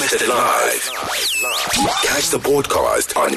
Broadcasted live. Catch the podcast on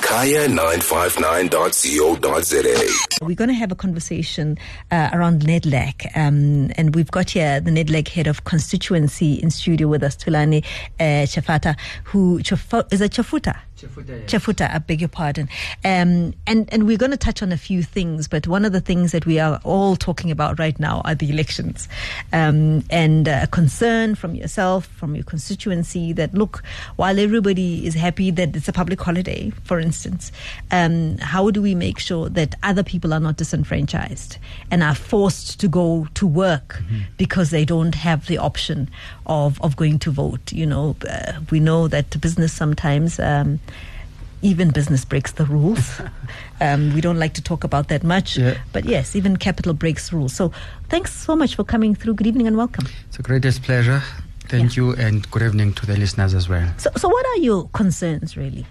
kaya959.co.za. We're going to have a conversation around NEDLAC, and we've got here the NEDLAC head of constituency in studio with us, Thulani Chafata, is it Chafuta? Chafuta, I beg your pardon. And we're going to touch on a few things, but one of the things that we are all talking about right now are the elections. And a concern from yourself, from your constituency, that look, while everybody is happy that it's a public holiday, for instance, how do we make sure that other people are not disenfranchised and are forced to go to work because they don't have the option of going to vote? You know, we know that business sometimes... even business breaks the rules. We don't like to talk about that much. Yeah. But yes, even capital breaks rules. So thanks so much for coming through. Good evening and welcome. It's a greatest pleasure. Thank you, and good evening to the listeners as well. So what are your concerns, really?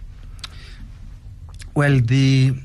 Well, the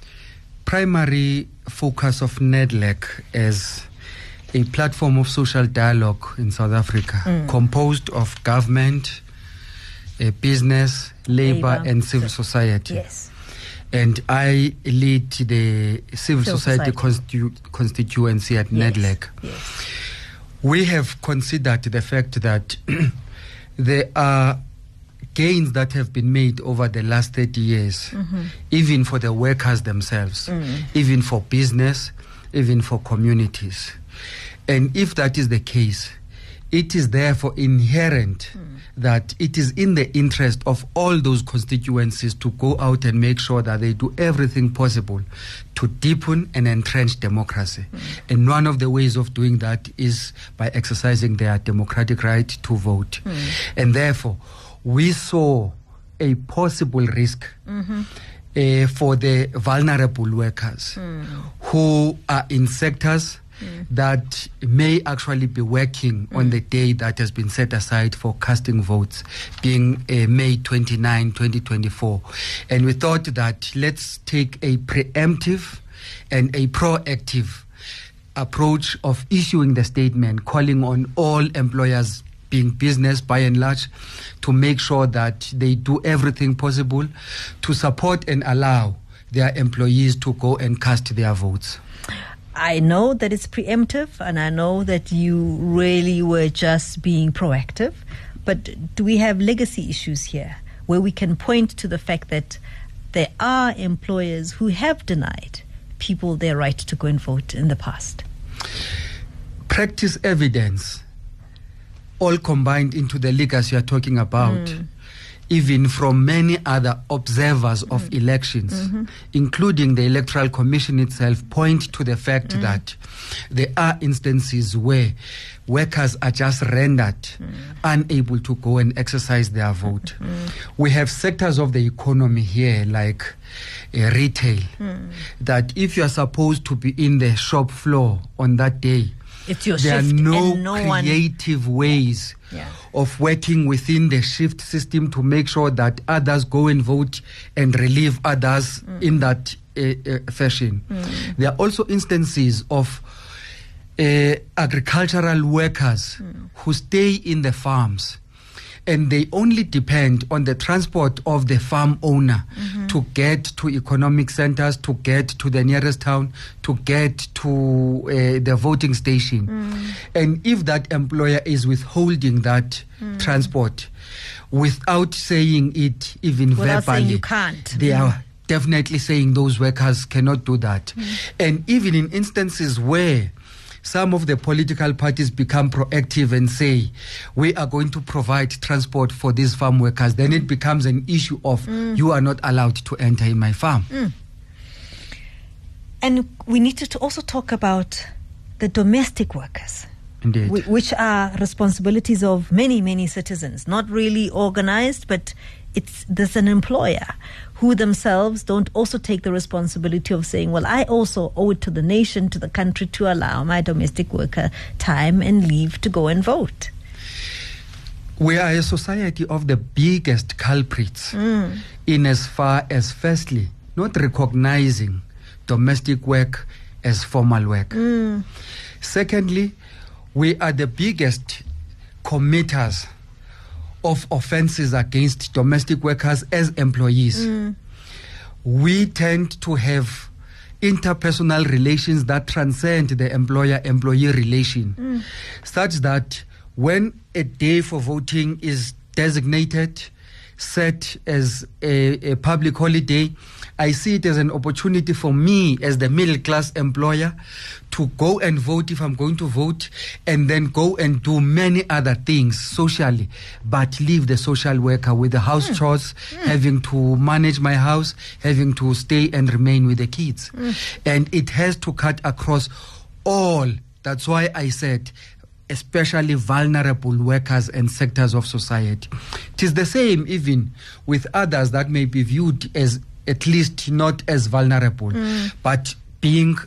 primary focus of NEDLAC as a platform of social dialogue in South Africa, composed of government, business, labor, and civil society. Yes. And I lead the civil society constituency at NEDLAC. Yes. We have considered the fact that there are gains that have been made over the last 30 years, even for the workers themselves, even for business, even for communities. And if that is the case, it is therefore inherent that it is in the interest of all those constituencies to go out and make sure that they do everything possible to deepen and entrench democracy. And one of the ways of doing that is by exercising their democratic right to vote. And therefore, we saw a possible risk for the vulnerable workers who are in sectors that may actually be working on the day that has been set aside for casting votes, being May 29, 2024. And we thought that let's take a preemptive and a proactive approach of issuing the statement, calling on all employers, being business by and large, to make sure that they do everything possible to support and allow their employees to go and cast their votes. I know that it's preemptive, and I know that you really were just being proactive, but do we have legacy issues here where we can point to the fact that there are employers who have denied people their right to go and vote in the past? Practice evidence, all combined into the legacy you're talking about, even from many other observers of elections, including the Electoral Commission itself, point to the fact that there are instances where workers are just rendered unable to go and exercise their vote. We have sectors of the economy here, like retail, that if you are supposed to be in the shop floor on that day, it's your there shift, are no and creative ways of working within the shift system to make sure that others go and vote and relieve others in that fashion. There are also instances of agricultural workers who stay in the farms, and they only depend on the transport of the farm owner to get to economic centers, to get to the nearest town, to get to the voting station. And if that employer is withholding that transport without saying it even without verbally, saying you can't, they are definitely saying those workers cannot do that. And even in instances where some of the political parties become proactive and say, we are going to provide transport for these farm workers, then it becomes an issue of you are not allowed to enter in my farm. And we need to also talk about the domestic workers. Indeed. Which are responsibilities of many, many citizens, not really organized, but there's an employer who themselves don't also take the responsibility of saying, well, I also owe it to the nation, to the country, to allow my domestic worker time and leave to go and vote. We are a society of the biggest culprits in as far as, firstly, not recognizing domestic work as formal work. Secondly, we are the biggest committers of offenses against domestic workers as employees. We tend to have interpersonal relations that transcend the employer-employee relation, such that when a day for voting is designated, set as a public holiday, I see it as an opportunity for me as the middle-class employer to go and vote if I'm going to vote, and then go and do many other things socially, but leave the social worker with the house chores, having to manage my house, having to stay and remain with the kids. And it has to cut across all. That's why I said especially vulnerable workers and sectors of society. It is the same even with others that may be viewed as at least not as vulnerable, but being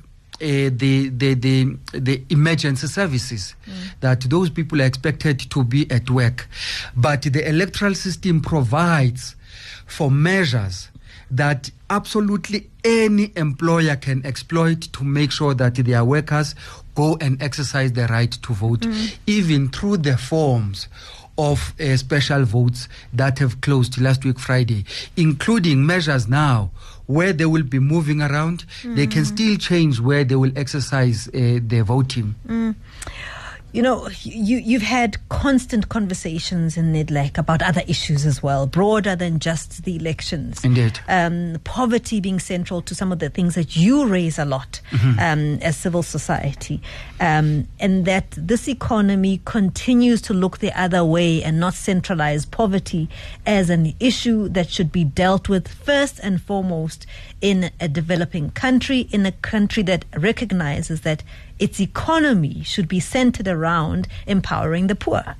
the emergency services, that those people are expected to be at work. But the electoral system provides for measures that absolutely any employer can exploit to make sure that their workers go and exercise their right to vote, even through the forms of special votes that have closed last week Friday, including measures now where they will be moving around. They can still change where they will exercise their voting. You know, you've had constant conversations in NEDLAC about other issues as well, broader than just the elections. Indeed. Poverty being central to some of the things that you raise a lot as civil society. And that this economy continues to look the other way and not centralize poverty as an issue that should be dealt with first and foremost in a developing country, in a country that recognizes that its economy should be centered around empowering the poor.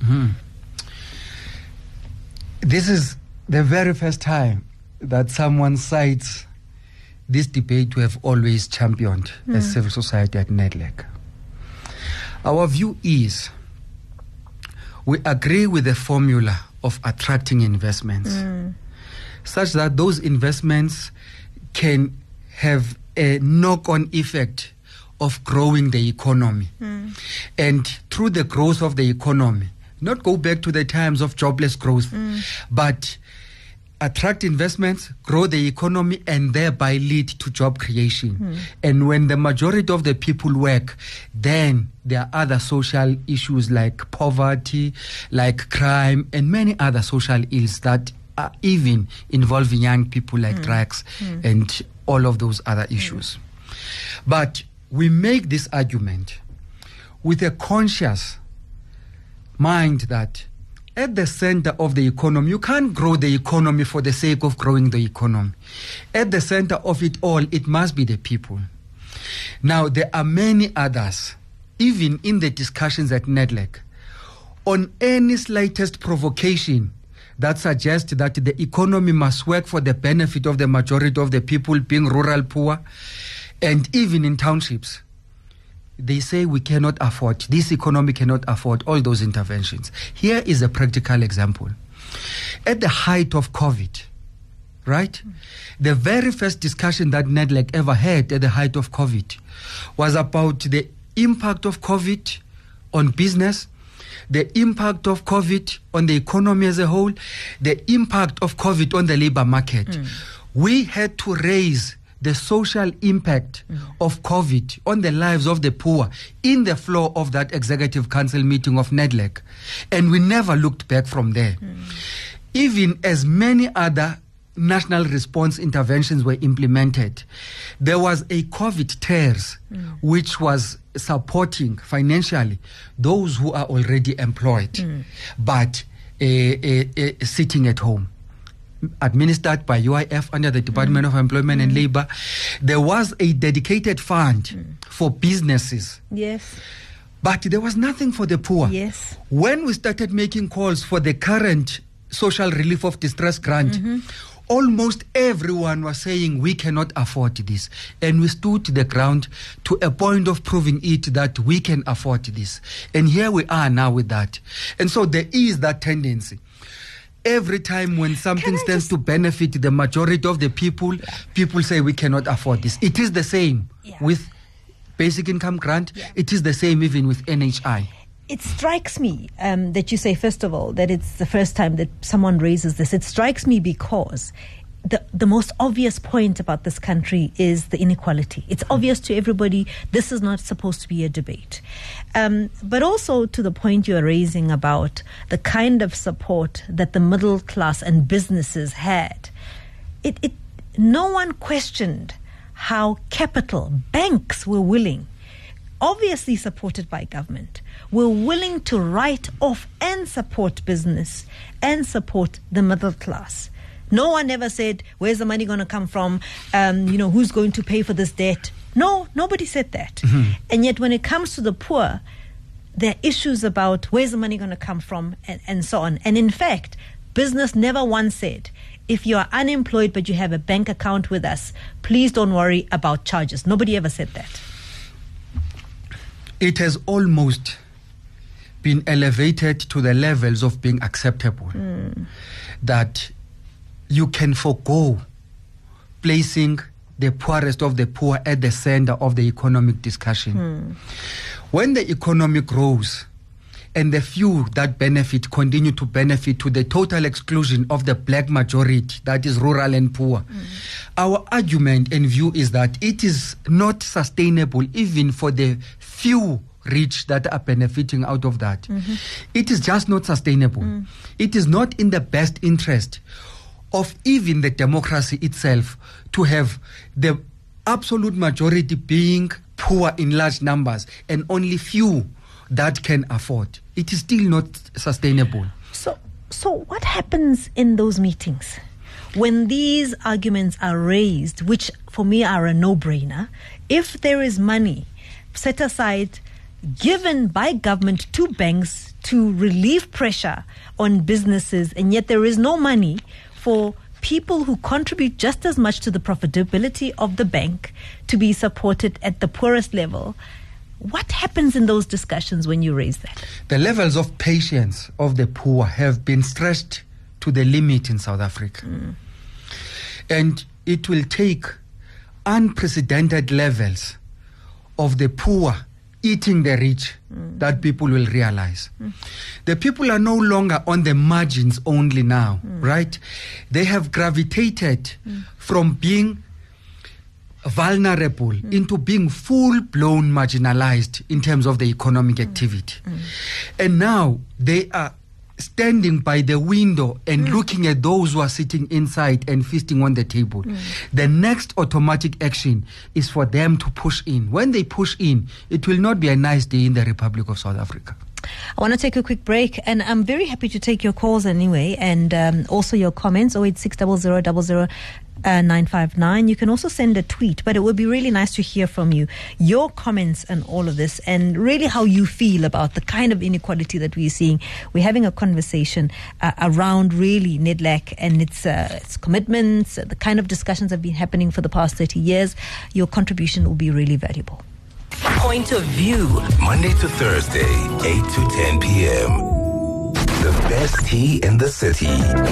This is the very first time that someone cites this debate we have always championed as civil society at NEDLAC. Our view is we agree with the formula of attracting investments such that those investments can have a knock-on effect of growing the economy. And through the growth of the economy, not go back to the times of jobless growth, but attract investments, grow the economy, and thereby lead to job creation. And when the majority of the people work, then there are other social issues like poverty, like crime, and many other social ills that are even involving young people, like drugs and all of those other issues. But we make this argument with a conscious mind that at the center of the economy, you can't grow the economy for the sake of growing the economy. At the center of it all, it must be the people. Now, there are many others, even in the discussions at NEDLAC, on any slightest provocation that suggests that the economy must work for the benefit of the majority of the people, being rural poor, and even in townships. They say we cannot afford, this economy cannot afford all those interventions. Here is a practical example. At the height of COVID, right? The very first discussion that NEDLAC ever had at the height of COVID was about the impact of COVID on business, the impact of COVID on the economy as a whole, the impact of COVID on the labor market. We had to raise the social impact of COVID on the lives of the poor in the floor of that executive council meeting of NEDLAC. And we never looked back from there. Even as many other national response interventions were implemented, there was a COVID TERS which was supporting financially those who are already employed but sitting at home, administered by UIF under the Department of Employment and Labour. There was a dedicated fund for businesses. Yes. But there was nothing for the poor. Yes. When we started making calls for the current social relief of distress grant, almost everyone was saying we cannot afford this. And we stood the ground to a point of proving it that we can afford this. And here we are now with that. And so there is that tendency. Every time when something stands to benefit the majority of the people, people say we cannot afford this. It is the same with basic income grant. It is the same even with NHI. It strikes me that you say, first of all, that it's the first time that someone raises this. It strikes me because the most obvious point about this country is the inequality. It's obvious to everybody this is not supposed to be a debate. But also to the point you are raising about the kind of support that the middle class and businesses had. No one questioned how capital, banks were willing, obviously supported by government, were willing to write off and support business and support the middle class. No one ever said, where's the money going to come from? Who's going to pay for this debt? No, nobody said that. Mm-hmm. And yet when it comes to the poor, there are issues about where's the money going to come from and so on. And in fact, business never once said, if you are unemployed but you have a bank account with us, please don't worry about charges. Nobody ever said that. It has almost been elevated to the levels of being acceptable. That you can forego placing the poorest of the poor at the center of the economic discussion. When the economy grows and the few that benefit continue to benefit to the total exclusion of the black majority, that is rural and poor, our argument and view is that it is not sustainable even for the few rich that are benefiting out of that. It is just not sustainable. It is not in the best interest of even the democracy itself to have the absolute majority being poor in large numbers and only few that can afford. It is still not sustainable. So what happens in those meetings when these arguments are raised, which for me are a no-brainer? If there is money set aside, given by government to banks to relieve pressure on businesses, and yet there is no money for people who contribute just as much to the profitability of the bank to be supported at the poorest level, what happens in those discussions when you raise that? The levels of patience of the poor have been stretched to the limit in South Africa. And it will take unprecedented levels of the poor eating the rich that people will realize. The people are no longer on the margins only now, right? They have gravitated from being vulnerable into being full-blown marginalized in terms of the economic activity. And now they are standing by the window and looking at those who are sitting inside and feasting on the table. The next automatic action is for them to push in. When they push in, it will not be a nice day in the Republic of South Africa. I want to take a quick break, and I'm very happy to take your calls anyway, and also your comments, 086 00 959. You can also send a tweet, but it would be really nice to hear from you, your comments and all of this, and really how you feel about the kind of inequality that we're seeing. We're having a conversation around really NEDLAC and its commitments, the kind of discussions that have been happening for the past 30 years. Your contribution will be really valuable. Point of View, Monday to Thursday, 8 to 10 p.m. The best tea in the city.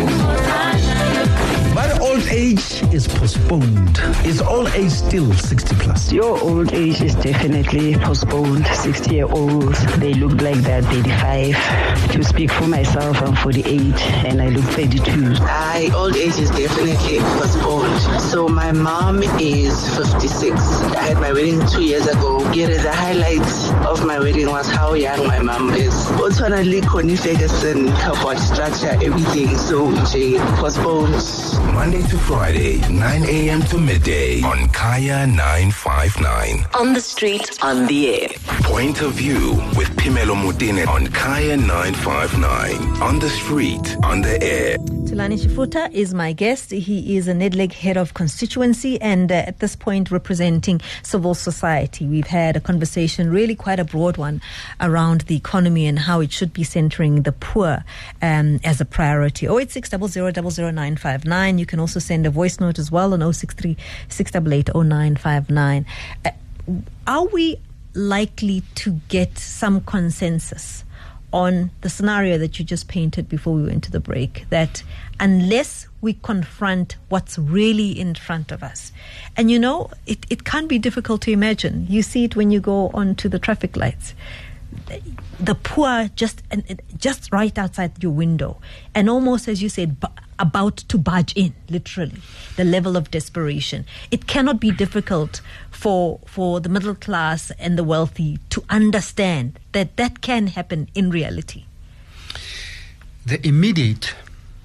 But old age is postponed. Is old age still 60 plus? Your old age is definitely postponed. 60-year-olds, they look like they're 35. To speak for myself, I'm 48 and I look 32. Old age is definitely postponed. So my mom is 56. I had my wedding 2 years ago. The highlight of my wedding was how young my mom is. Alternately, Connie Ferguson, her body structure, everything. So she postponed. Monday to Friday, 9 a.m. to midday on Kaya 959. On the street, on the air. Point of View with Phemelo Motene on Kaya 959. On the street, on the air. Thulani Chifuta is my guest. He is a NEDLAC head of constituency and at this point representing civil society. We've had a conversation, really quite a broad one, around the economy and how it should be centering the poor as a priority. 086 00 959. You can also send a voice note as well on 063 688 0959. Are we likely to get some consensus on the scenario that you just painted before we went to the break, that unless we confront what's really in front of us, and it can't be difficult to imagine. You see it when you go onto the traffic lights. the poor just right outside your window, and almost, as you said, about to barge in, literally, the level of desperation. It cannot be difficult for the middle class and the wealthy to understand that can happen in reality. The immediate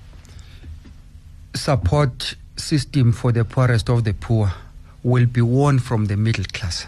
support system for the poorest of the poor will be won from the middle class.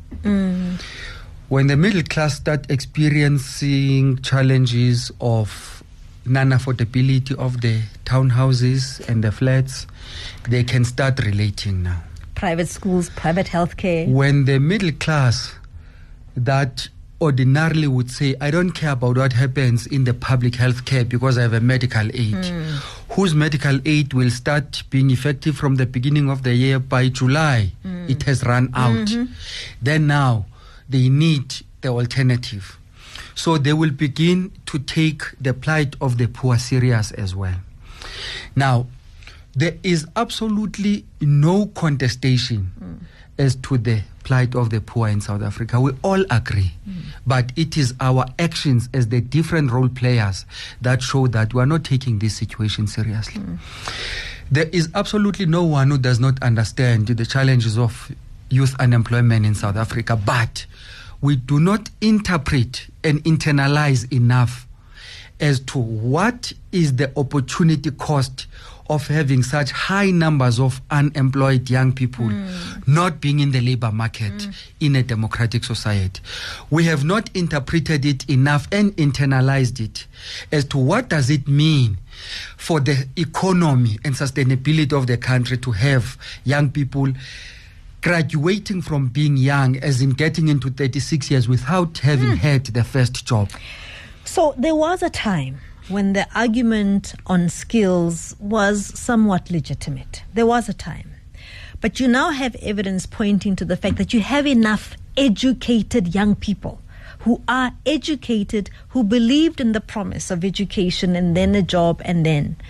When the middle class start experiencing challenges of non-affordability of the townhouses and the flats, they can start relating now. Private schools, private healthcare. When the middle class that ordinarily would say, I don't care about what happens in the public healthcare because I have a medical aid, whose medical aid will start being effective from the beginning of the year. By July, it has run out. Then now, they need the alternative. So they will begin to take the plight of the poor serious as well. Now, there is absolutely no contestation as to the plight of the poor in South Africa. We all agree. But it is our actions as the different role players that show that we are not taking this situation seriously. There is absolutely no one who does not understand the challenges of youth unemployment in South Africa, but we do not interpret and internalize enough as to what is the opportunity cost of having such high numbers of unemployed young people not being in the labor market in a democratic society. We have not interpreted it enough and internalized it as to what does it mean for the economy and sustainability of the country to have young people graduating from being young, as in getting into 36 years without having had the first job. So there was a time when the argument on skills was somewhat legitimate. There was a time. But you now have evidence pointing to the fact that you have enough educated young people who are educated, who believed in the promise of education and then a job and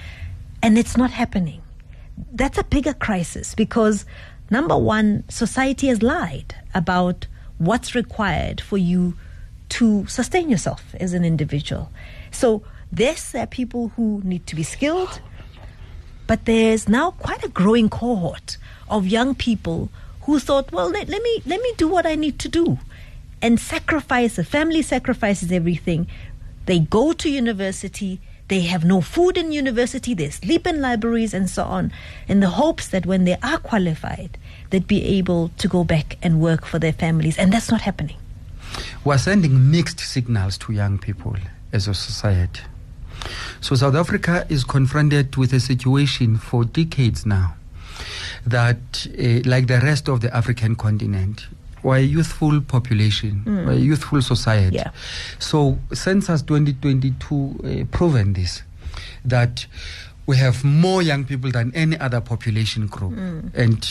it's not happening. That's a bigger crisis because, number one, society has lied about what's required for you to sustain yourself as an individual. So there are people who need to be skilled, but there's now quite a growing cohort of young people who thought, well, let me do what I need to do, and sacrifice. The family sacrifices everything. They go to university. They have no food in university. They sleep in libraries and so on, in the hopes that when they are qualified, they'd be able to go back and work for their families, and that's not happening. We're sending mixed signals to young people as a society. So South Africa is confronted with a situation for decades now that, like the rest of the African continent, we're a youthful population, we're a youthful society. Yeah. So Census 2022 proven this, that we have more young people than any other population group. And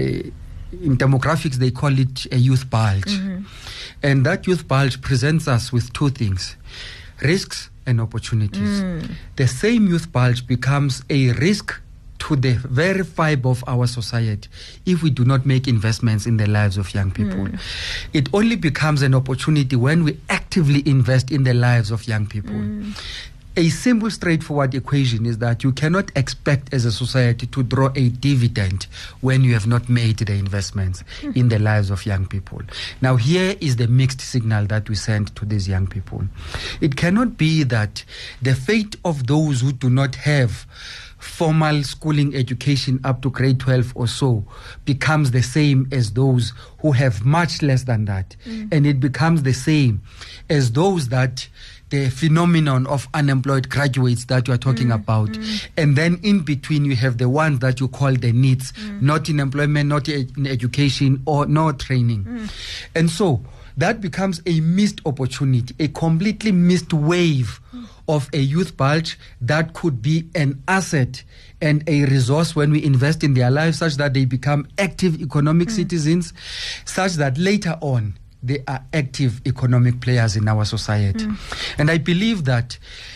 in demographics, they call it a youth bulge. And that youth bulge presents us with two things: risks and opportunities. The same youth bulge becomes a risk to the very fibre of our society if we do not make investments in the lives of young people. It only becomes an opportunity when we actively invest in the lives of young people. A simple, straightforward equation is that you cannot expect as a society to draw a dividend when you have not made the investments in the lives of young people. Now, here is the mixed signal that we send to these young people. It cannot be that the fate of those who do not have formal schooling education up to grade 12 or so becomes the same as those who have much less than that. And it becomes the same as those that the phenomenon of unemployed graduates that you are talking about. And then in between you have the ones that you call the needs, not in employment, not in education, or no training. And so that becomes a missed opportunity, a completely missed wave of a youth bulge that could be an asset and a resource when we invest in their lives, such that they become active economic citizens, such that later on they are active economic players in our society. And I believe that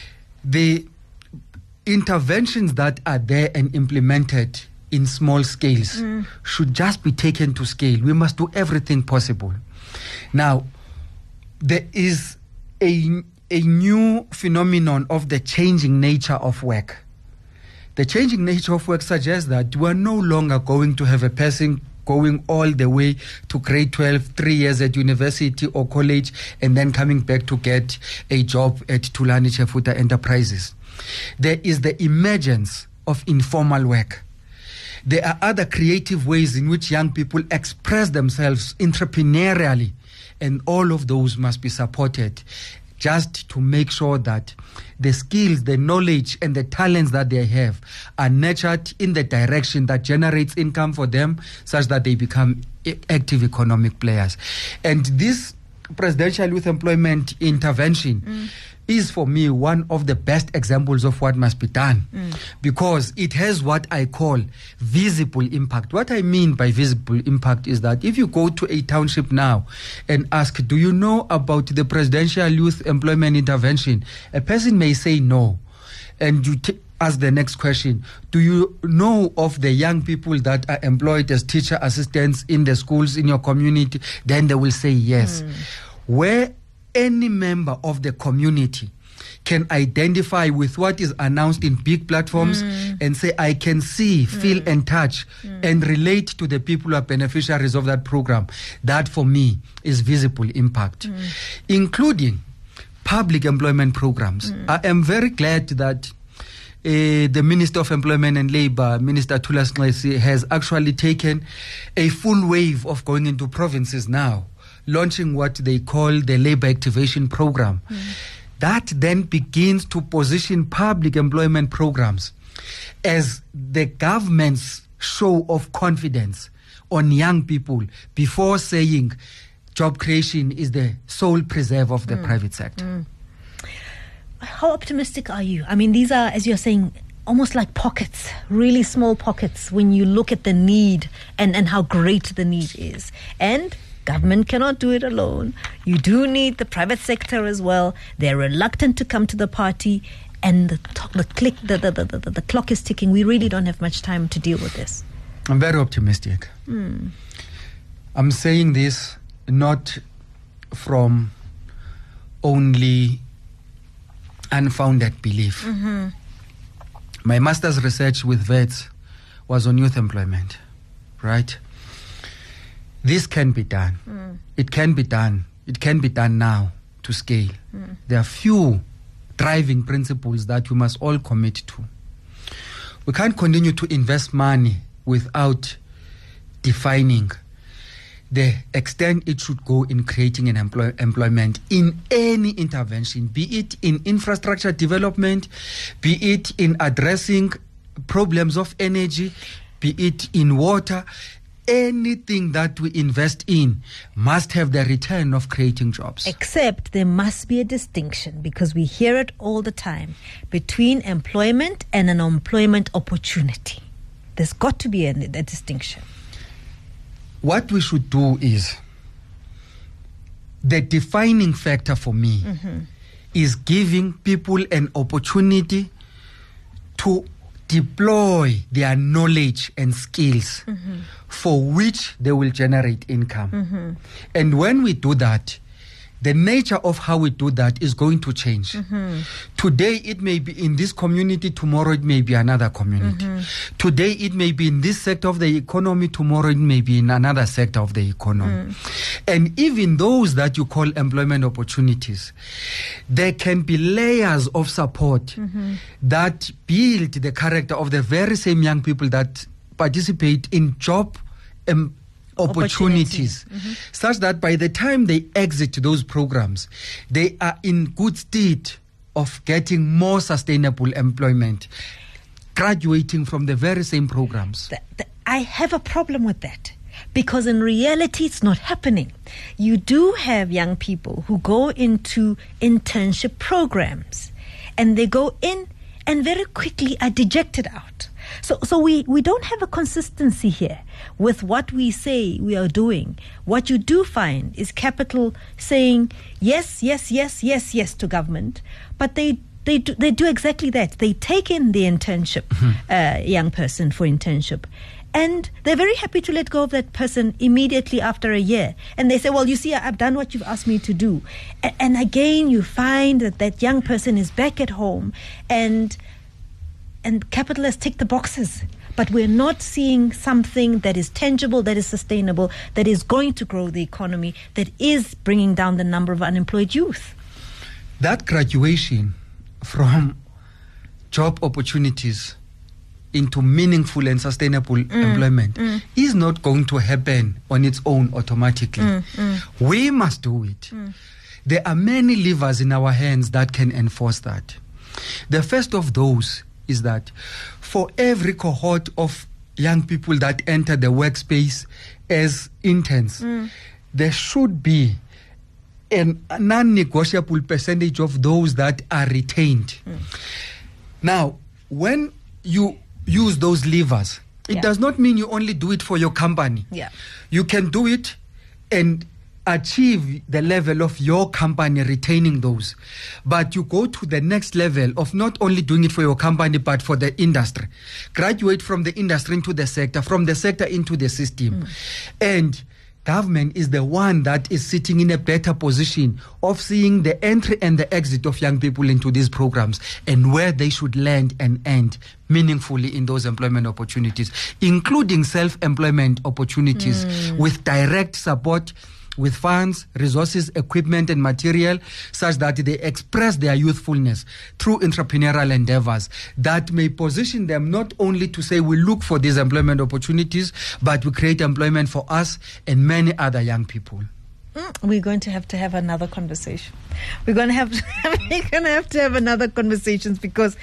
the interventions that are there and implemented in small scales should just be taken to scale. We must do everything possible. Now, there is a new phenomenon of the changing nature of work. The changing nature of work suggests that we are no longer going to have a person going all the way to grade 12, 3 years at university or college, and then coming back to get a job at Thulani Chefuta Enterprises. There is the emergence of informal work. There are other creative ways in which young people express themselves entrepreneurially, and all of those must be supported just to make sure that the skills, the knowledge, and the talents that they have are nurtured in the direction that generates income for them, such that they become active economic players. And this presidential youth employment intervention is, for me, one of the best examples of what must be done, because it has what I call visible impact. What I mean by visible impact is that if you go to a township now and ask, do you know about the presidential youth employment intervention? A person may say no. And you ask the next question, do you know of the young people that are employed as teacher assistants in the schools in your community? Then they will say yes. Where any member of the community can identify with what is announced in big platforms and say, I can see, feel, and touch and relate to the people who are beneficiaries of that program. That, for me, is visible impact, including public employment programs. I am very glad that the Minister of Employment and Labour, Minister Thulas Nxesi, has actually taken a full wave of going into provinces now, launching what they call the Labour Activation Program. That then begins to position public employment programs as the government's show of confidence on young people before saying job creation is the sole preserve of the private sector. How optimistic are you? I mean, these are, as you're saying, almost like pockets, really small pockets when you look at the need and how great the need is. And government cannot do it alone. You do need the private sector as well. They're reluctant to come to the party, and the clock is ticking. We really don't have much time to deal with this. I'm very optimistic. I'm saying this not from only unfounded belief. My master's research with VETS was on youth employment, right? This can be done. It can be done. It can be done now to scale. There are few driving principles that we must all commit to. We can't continue to invest money without defining the extent it should go in creating an employment in any intervention, be it in infrastructure development, be it in addressing problems of energy, be it in water. Anything that we invest in must have the return of creating jobs. Except there must be a distinction, because we hear it all the time, between employment and an employment opportunity. There's got to be a distinction. What we should do is, the defining factor for me is giving people an opportunity to deploy their knowledge and skills for which they will generate income. And when we do that, the nature of how we do that is going to change. Today it may be in this community, tomorrow it may be another community. Today it may be in this sector of the economy, tomorrow it may be in another sector of the economy. And even those that you call employment opportunities, there can be layers of support that build the character of the very same young people that participate in job opportunities, such that by the time they exit those programs, they are in good state of getting more sustainable employment, graduating from the very same programs. I have a problem with that, because in reality it's not happening. You do have young people who go into internship programs, and they go in and very quickly are dejected out. So we don't have a consistency here with what we say we are doing. What you do find is capital saying yes, yes, yes, yes, yes to government, but they do exactly that. They take in the internship, young person for internship, And they're very happy to let go of that person immediately after a year. And they say, well, you see, I've done what you've asked me to do. And again, you find that young person is back at home and capital has ticked the boxes. But we're not seeing something that is tangible, that is sustainable, that is going to grow the economy, that is bringing down the number of unemployed youth. That graduation from job opportunities into meaningful and sustainable employment is not going to happen on its own automatically. We must do it. There are many levers in our hands that can enforce that. The first of those is that for every cohort of young people that enter the workspace as interns, there should be a non-negotiable percentage of those that are retained. Now, when you use those levers, it does not mean you only do it for your company. You can do it and achieve the level of your company retaining those. But you go to the next level of not only doing it for your company, but for the industry. Graduate from the industry into the sector, from the sector into the system. And government is the one that is sitting in a better position of seeing the entry and the exit of young people into these programs and where they should land and end meaningfully in those employment opportunities, including self-employment opportunities with direct support, with funds, resources, equipment, and material, such that they express their youthfulness through entrepreneurial endeavors that may position them not only to say we look for these employment opportunities, but we create employment for us and many other young people. We're going to have another conversation. We're going to have to have another conversation because,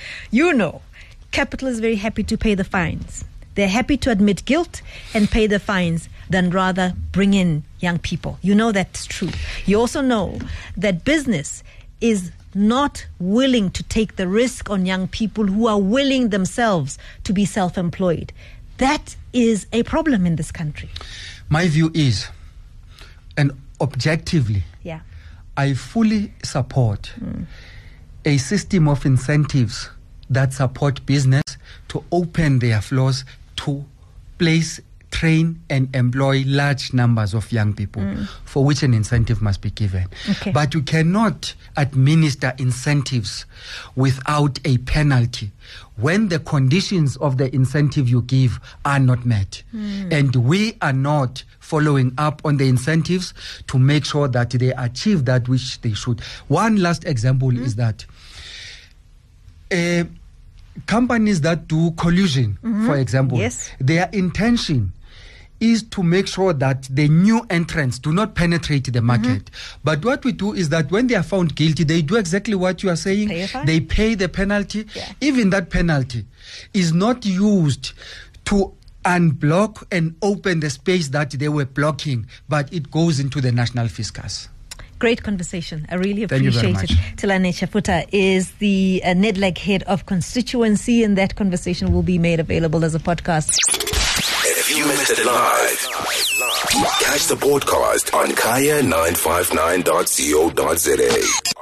capital is very happy to pay the fines. They're happy to admit guilt and pay the fines than rather bring in young people. You know that's true. You also know that business is not willing to take the risk on young people who are willing themselves to be self-employed. That is a problem in this country. My view is, and objectively, I fully support a system of incentives that support business to open their floors to place, train and employ large numbers of young people for which an incentive must be given. But you cannot administer incentives without a penalty when the conditions of the incentive you give are not met. And we are not following up on the incentives to make sure that they achieve that which they should. One last example is that companies that do collusion, for example, their intention is to make sure that the new entrants do not penetrate the market. But what we do is that when they are found guilty, they do exactly what you are saying. They pay the penalty. Even that penalty is not used to unblock and open the space that they were blocking, but it goes into the national fiscus. Great conversation. I really appreciate it. Thulani Chafuta is the NEDLAC head of constituency, and that conversation will be made available as a podcast. If you missed it live, catch the podcast on kaya959.co.za.